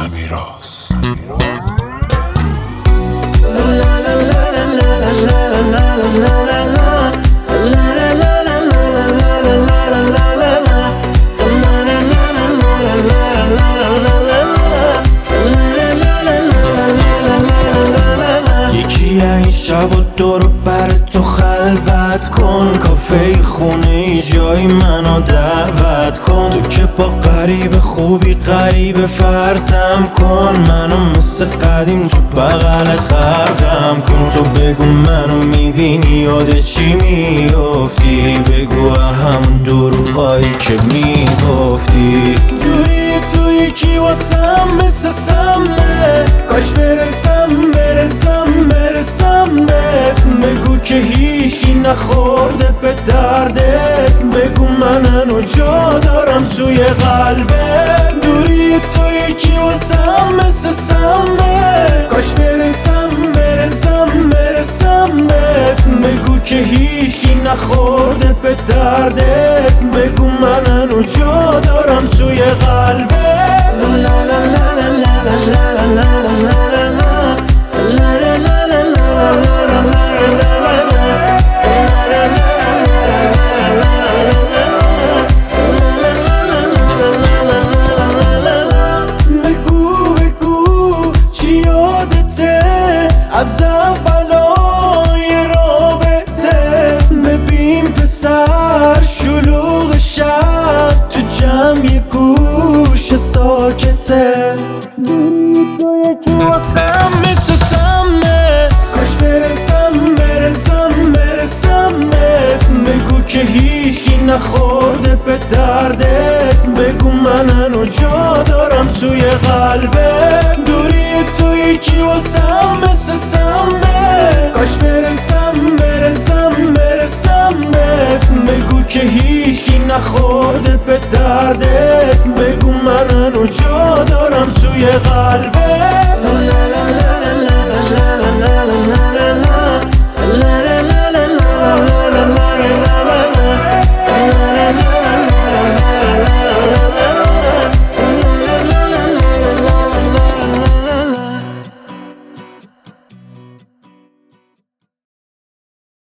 امیراز. یکی این شب و دور بر تو خلوت کن، کافه خونه جای منو دعوت کن. تو که با غریب خوبی غریب فرضم کن، منو مثل قدیم تو بغلت خرقم کن. تو بگو منو میبینی یاد چی میافتی، بگو همون دروغایی که میگفتی. دوری تو یکی واسم مثل سمه، کاش برسم بهت. بگو که هیچی نخورده به دردت، بگو منو جا دارم توی قلبت. دوری تو یکی واسم مثل سمه، کاش برسم بهت. بگو که هیچی نخورده به دردت، بگو منو جا دارم توی قلبت. از اولای رابطه ببین پسر شلوغ شب تو جمع یه گوش ساکته. دوری تو یکی واسم مثل سمه، کاش برسم بهت. بگو که هیچی نخورده به دردت، بگو منو جا دارم توی قلبت. دوری تو یکی واسم مثل سمه، کاش برسم بهت. بگو که هیچی نخورده به دردت،